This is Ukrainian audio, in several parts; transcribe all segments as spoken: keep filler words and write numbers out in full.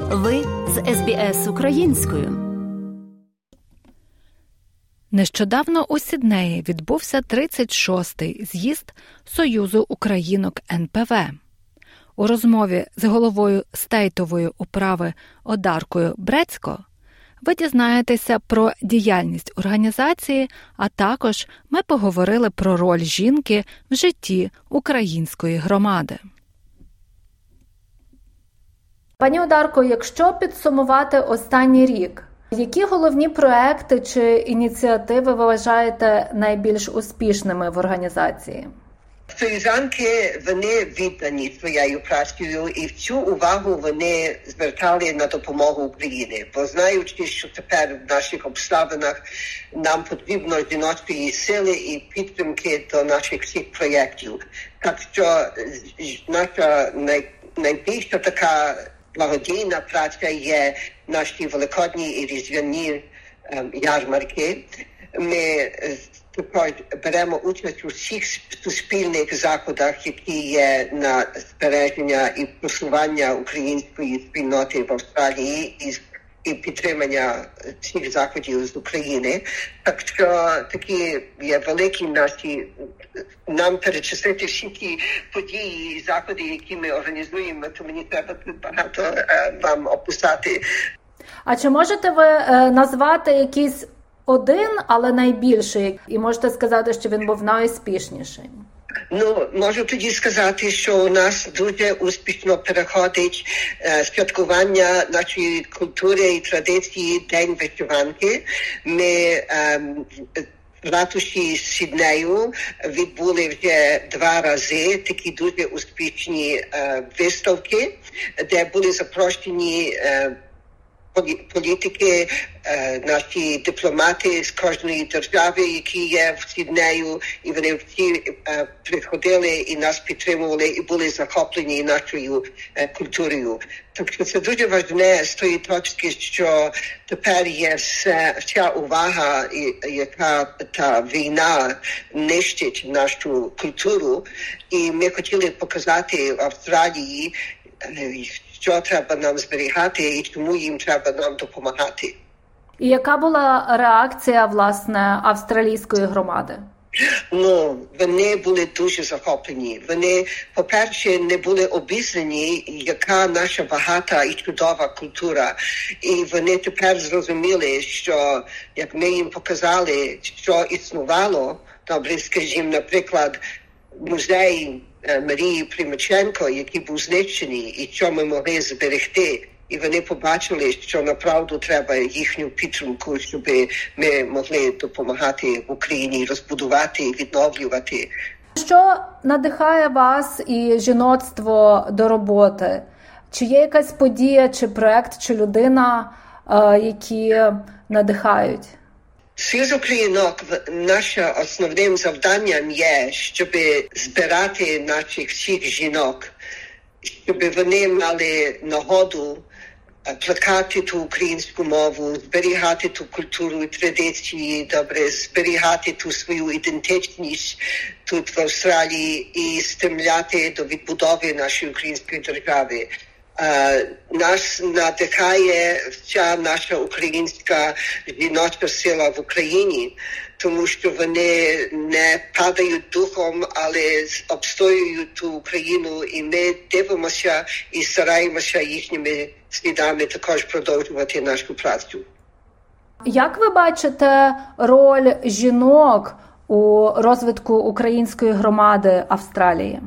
Ви з ес бі ес українською. Нещодавно у Сіднеї відбувся тридцять шостий з'їзд Союзу українок ен пе ве. У розмові з головою стейтової управи Одаркою Брецько ви дізнаєтеся про діяльність організації, а також ми поговорили про роль жінки в житті української громади. Пані Одарко, якщо підсумувати останній рік, які головні проекти чи ініціативи ви вважаєте найбільш успішними в організації? Союзанки, вони віддані своєю працею, і в цю увагу вони звертали на допомогу Україні. Бо знаючи, що тепер в наших обставинах нам потрібно жіночої сили і підтримки до наших всіх проєктів. Так що наша най, найбільша така благодійна праця є наші великодні і різдвяні ем, ярмарки. Ми також беремо участь у всіх суспільних заходах, які є на збереження і просування української спільноти в Австралії і, і підтримання всіх заходів з України. Так що такі є великі наші, нам перечислити всі ті події і заходи, які ми організуємо, то мені треба тут багато е, вам описати. А чи можете ви е, назвати якісь один, але найбільший, і можете сказати, що він був найуспішніший? Ну, можу тоді сказати, що у нас дуже успішно переходить е, святкування нашої культури і традиції День вишиванки. Ми е, в ратуші Сіднею відбули вже два рази такі дуже успішні е, виставки, де були запрошені е, політики, наші дипломати з кожної держави, які є в Сіднею, і вони всі приходили і нас підтримували, і були захоплені нашою культурою. Тобто це дуже важливе з тої точки, що тепер є вся увага, яка та війна нищить нашу культуру, і ми хотіли показати в Австралії, що треба нам зберігати і чому їм треба нам допомагати. І яка була реакція, власне, австралійської громади? Ну, вони були дуже захоплені. Вони, по-перше, не були обізнані, яка наша багата і чудова культура. І вони тепер зрозуміли, що, як ми їм показали, що існувало, добре, скажімо, наприклад, музей Марії Примаченко, який був знищений, і що ми могли зберегти. І вони побачили, що направду треба їхню підтримку, щоб ми могли допомагати в Україні розбудувати і відновлювати. Що надихає вас і жіноцтво до роботи? Чи є якась подія, чи проект, чи людина, які надихають? Союз українок, наше основним завданням є, щоб збирати наших всіх жінок, щоб вони мали нагоду плекати ту українську мову, зберігати ту культуру і традиції, добре, зберігати ту свою ідентичність тут в Австралії і стремляти до відбудови нашої української держави. Uh, нас надихає вся наша українська жіноча сила в Україні, тому що вони не падають духом, але обстоюють ту Україну, і ми дивимося і стараємося їхніми слідами також продовжувати нашу працю. Як ви бачите роль жінок у розвитку української громади Австралії?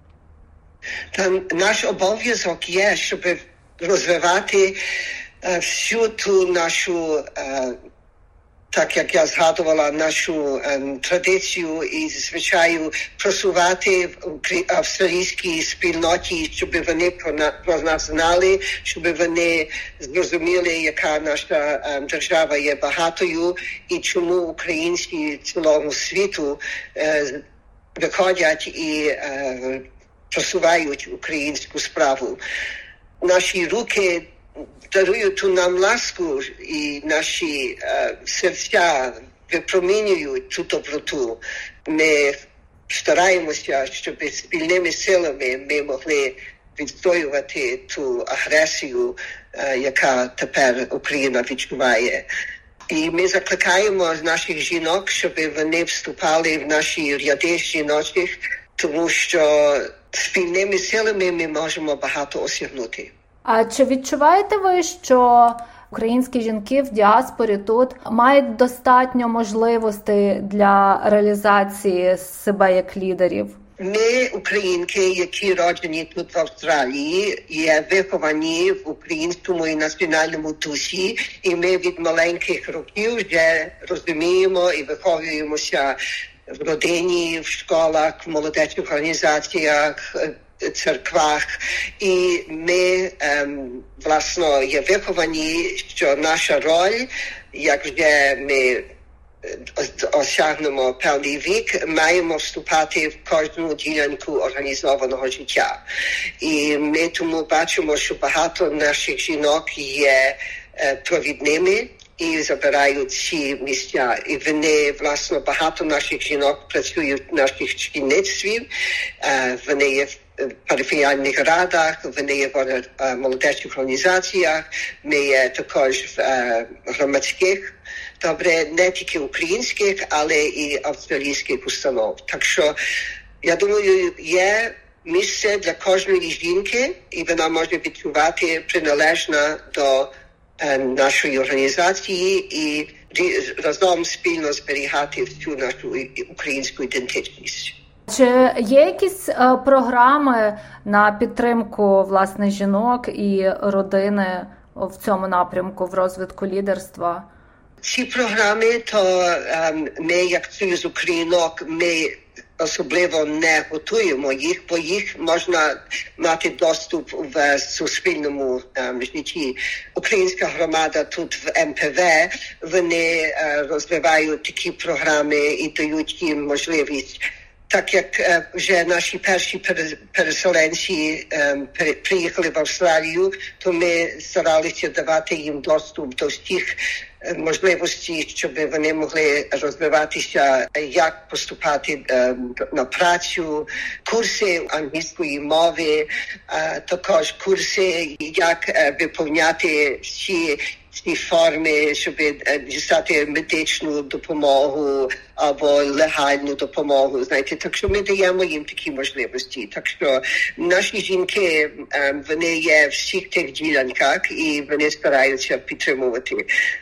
Там наш обов'язок є, щоб розвивати uh, всю ту нашу, uh, так як я згадувала, нашу um, традицію і звичаю просувати в австралійській спільноті, щоб вони про, на, про нас знали, щоб вони зрозуміли, яка наша um, держава є багатою і чому українці цілому світу uh, виходять і uh, просувають українську справу. Наші руки дарують ту нам ласку, і наші е, серця випромінюють ту доброту. Ми стараємося, щоб спільними силами ми могли відстоювати ту агресію яка тепер Україна відчуває. І ми закликаємо наших жінок, щоб вони вступали в наші ряди жіночих, тому що спільними силами ми можемо багато осягнути. А чи відчуваєте ви, що українські жінки в діаспорі тут мають достатньо можливостей для реалізації себе як лідерів? Ми, українки, які роджені тут в Австралії, є виховані в українському і національному дусі, і ми від маленьких років вже розуміємо і виховуємося в родині, в школах, в молодечих організаціях, церквах. І ми, ем, власне, є виховані, що наша роль, як вже ми осягнемо певний вік, маємо вступати в кожну ділянку організованого життя. І ми тому бачимо, що багато наших жінок є е, провідними і забирають ці місця. І вони, власне, багато наших жінок працюють в наших шкільництві, е, вони є в парафіяльних радах, вони є в е, молодечих організаціях, ми є також в е, громадських, добре, не тільки українських, але і австралійських установ. Так що, я думаю, є місце для кожної жінки, і вона може відчувати приналежна до е, нашої організації і разом спільно зберігати всю нашу українську ідентичність. Чи є якісь е, програми на підтримку, власне, жінок і родини в цьому напрямку, в розвитку лідерства? Ці програми, то um, ми, як Союз Українок, ми особливо не готуємо їх, бо їх можна мати доступ в суспільному um, житті. Українська громада тут в ен пе ве, вони uh, розвивають такі програми і дають їм можливість. Так як е, вже наші перші переселенці е, приїхали в Австралію, то ми старалися давати їм доступ до всіх е, можливостей, щоб вони могли розвиватися, як поступати е, на працю, курси англійської мови, е, також курси, як е, виповняти всі ці форми, щоб дістати медичну допомогу або легальну допомогу, знаєте. Так що ми даємо їм такі можливості. Так що наші жінки, вони є в всіх тих ділянках і вони стараються підтримувати.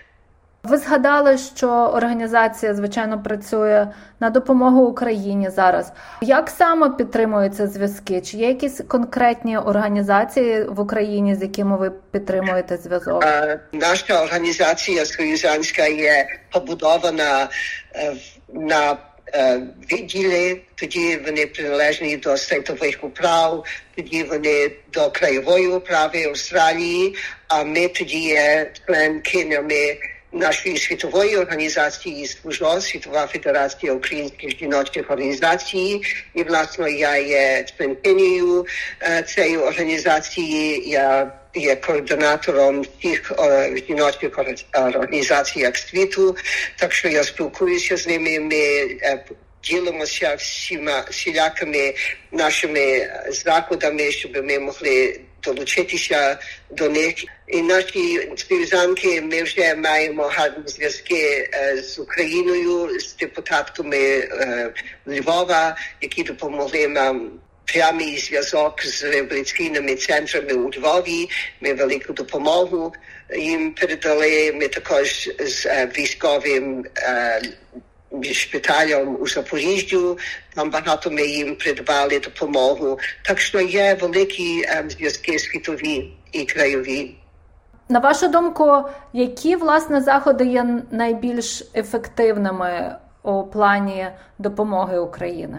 Ви згадали, що організація, звичайно, працює на допомогу Україні зараз. Як саме підтримуються зв'язки? Чи є якісь конкретні організації в Україні, з якими ви підтримуєте зв'язок? А, наша організація союзанська є побудована е, на е, відділі, тоді вони приналежні до світових управ, тоді вони до краєвої управи Австралії, а ми тоді є членкинями нашої світової організації СВУЖО, Світова Федерація Українських жіночих організацій. І, власне, я є членкинею е, цієї організації, я є координатором всіх е, жіночих організацій світу, так що я спілкуюся з ними, ми е, ділимося всіма всілякими нашими заходами, щоб ми могли долучитися до них. І наші співзанки, ми вже маємо гарні зв'язки е, з Україною, з депутатками е, Львова, які допомогли нам прямий зв'язок з реабілітаційними центрами у Львові. Ми велику допомогу їм передали. Ми також з е, військовим е, шпиталем у Запоріжжю, там багато ми їм придбали допомогу. Так що є великі е, зв'язки світові і краєві. На вашу думку, які, власне, заходи є найбільш ефективними у плані допомоги Україні?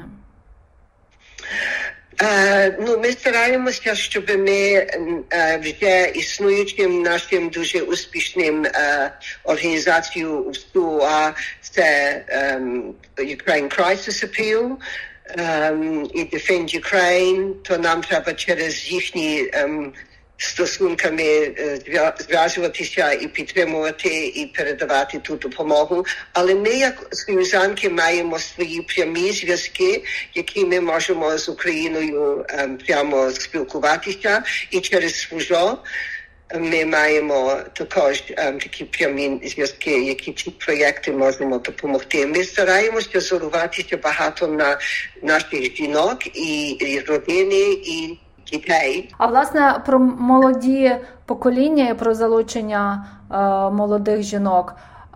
Uh, ну, ми стараємося, щоб ми uh, вже існуючим нашим дуже успішним uh, організацією в СУА, це um, Ukraine Crisis Appeal um, і Defend Ukraine, то нам треба через їхні um, стосунками зв'язуватися і підтримувати і передавати ту допомогу. Але ми, як союзанки, маємо свої прямі зв'язки, які ми можемо з Україною ем, прямо спілкуватися. І через СВУЖО ми маємо також um, такі прямі зв'язки, які ці проєкти можемо допомогти. Ми стараємося зоруватися багато на наших жінок і, і родини, і дітей. А власне про молоді покоління і про залучення е, молодих жінок.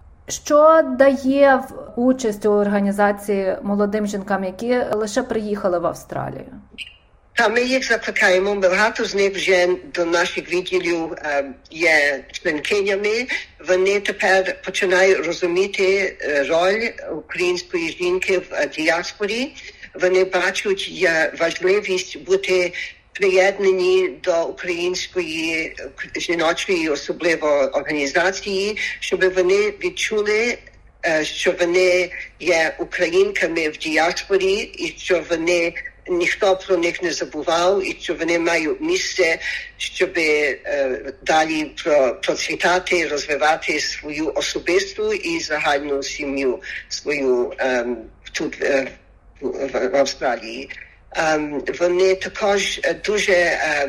Що дає участь у організації молодим жінкам, які лише приїхали в Австралію? Та ми їх закликаємо. Багато з них вже до наших відділів е, є членкинями. Вони тепер починають розуміти роль української жінки в діаспорі. Вони бачать важливість бути приєднані до української жіночої, особливо організації, щоб вони відчули, що вони є українками в діаспорі і що вони ніхто про них не забував, і що вони мають місце, щоб е, далі про, процвітати, розвивати свою особисту і загальну сім'ю свою е, тут е, в, в Австралії. Е, вони також дуже е,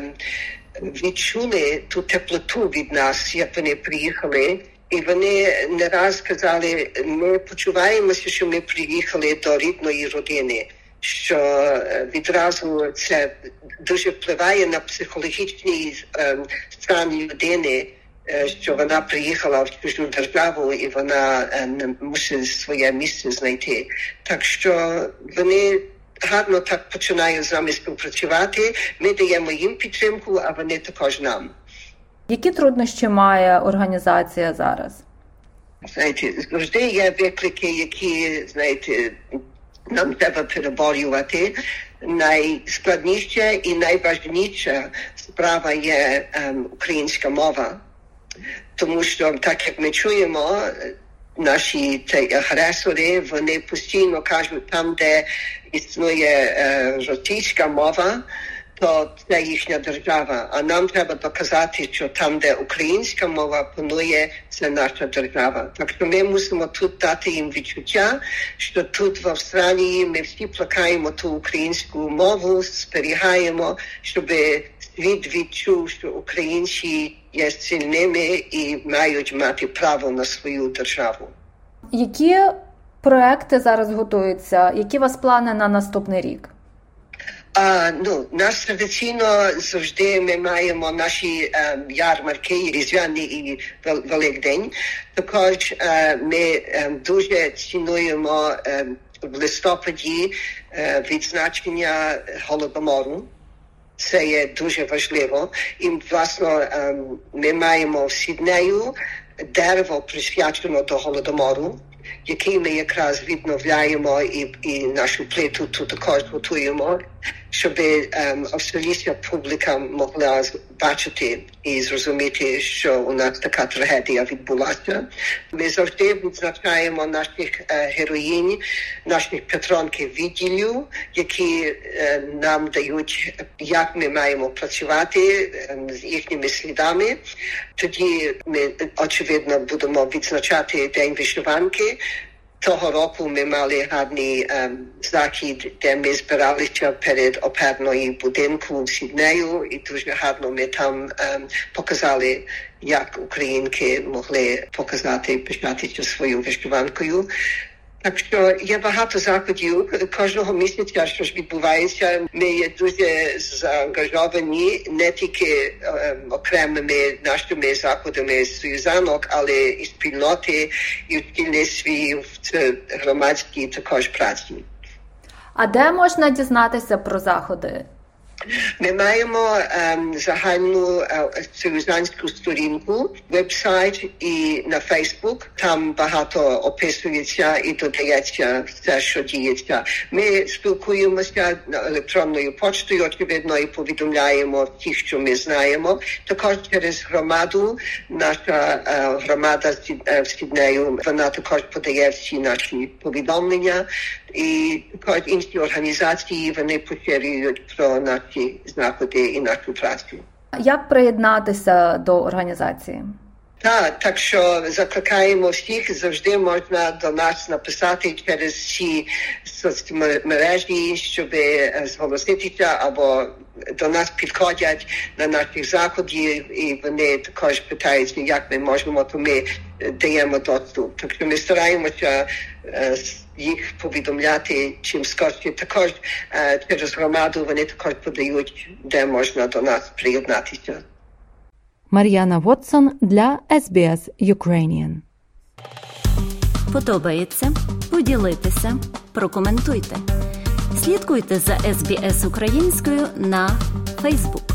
відчули ту теплоту від нас, як вони приїхали. І вони не раз казали, ми почуваємося, що ми приїхали до рідної родини, що відразу це дуже впливає на психологічний е, стан людини, е, що вона приїхала в чужу державу і вона е, мусить своє місце знайти. Так що вони гарно так починають з нами співпрацювати, ми даємо їм підтримку, а вони також нам. Які труднощі має організація зараз? Знаєте, завжди є виклики, які, знаєте, нам треба переборювати. Найскладніша і найважніша справа є ем, українська мова. Тому що, так як ми чуємо, наші ті, агресори, вони постійно кажуть, там, де існує е, російська мова, то це їхня держава. А нам треба доказати, що там, де українська мова панує, це наша держава. Так що ми мусимо тут дати їм відчуття, що тут в Австралії ми всі плекаємо ту українську мову, зберігаємо, щоб світ відчув, що українці є сильними і мають мати право на свою державу. Які проекти зараз готуються? Які у вас плани на наступний рік? А, ну, нас традиційно завжди ми маємо наші е, ярмарки, Різдвяний і Великдень. Також е, ми е, дуже цінуємо е, в листопаді е, відзначення Голодомору. Це є дуже важливо. І, власне, е, ми маємо в Сіднею дерево присвячено до Голодомору, який ми якраз відновляємо і, і нашу плиту тут також готуємо, щоб ем, австралійська публіка могла бачити і зрозуміти, що у нас така трагедія відбулася. Ми завжди відзначаємо наших е, героїнь, наших патронків відділів, які е, нам дають, як ми маємо працювати е, з їхніми слідами. Тоді ми, очевидно, будемо відзначати День вишиванки. Того року ми мали гарний ем, захід, де ми збиралися перед оперною будинку в Сіднею, і дуже гарно ми там ем, показали, як українки могли показати, пишатися свою вишиванкою. Так що є багато заходів. Кожного місяця, що ж відбувається, ми є дуже заангажовані не тільки е, окремими нашими заходами союзанок, але і спільноти, і в спільництві, в громадській також праці. А де можна дізнатися про заходи? Ми маємо ем, загальну е, союзанську сторінку, веб-сайт і на Фейсбук. Там багато описується і додається все, що діється. Ми спілкуємося електронною поштою, очевидно, і повідомляємо всіх, що ми знаємо. Також через громаду, наша е, громада в Сіднею, вона також подає всі наші повідомлення. І також інші організації, вони поширюють про наші заходи і нашу працю. Як приєднатися до організації? Так, так що закликаємо всіх, завжди можна до нас написати через всі соцмережі, щоб зголоситися, або до нас підходять на наших заходів, і вони також питають, як ми можемо, то ми даємо доступ. Так що ми стараємося їх повідомляти чим скоріше. Також через громаду вони також подають, де можна до нас приєднатися. Мар'яна Вотсон для ес бі ес Ukrainian. Подобається? Поділіться, прокоментуйте. Слідкуйте за ес бі ес українською на Facebook.